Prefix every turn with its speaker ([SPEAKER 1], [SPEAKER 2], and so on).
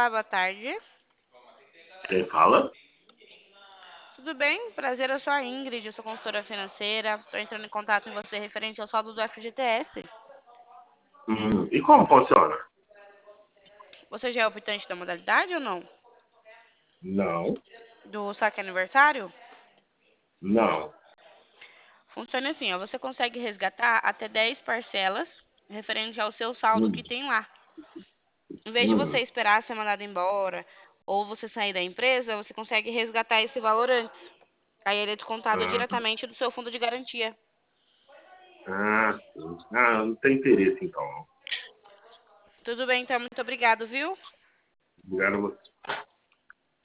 [SPEAKER 1] Olá, boa tarde.
[SPEAKER 2] Quem fala?
[SPEAKER 1] Tudo bem? Prazer, eu sou a Ingrid, eu sou consultora financeira. Estou entrando em contato com você referente ao saldo do FGTS.
[SPEAKER 2] E como funciona?
[SPEAKER 1] Você já é optante da modalidade ou não?
[SPEAKER 2] Não,
[SPEAKER 1] Do saque aniversário?
[SPEAKER 2] não.
[SPEAKER 1] Funciona assim, ó, você consegue resgatar até 10 parcelas referente ao seu saldo
[SPEAKER 2] Hum,
[SPEAKER 1] que tem lá. Em vez de você
[SPEAKER 2] hum,
[SPEAKER 1] esperar ser mandado embora ou você sair da empresa, você consegue resgatar esse valor antes. Aí ele é descontado
[SPEAKER 2] ah,
[SPEAKER 1] diretamente do seu fundo de garantia.
[SPEAKER 2] sim. Ah, não tem interesse então.
[SPEAKER 1] Tudo bem, então, muito obrigado, viu?
[SPEAKER 2] Obrigado a você.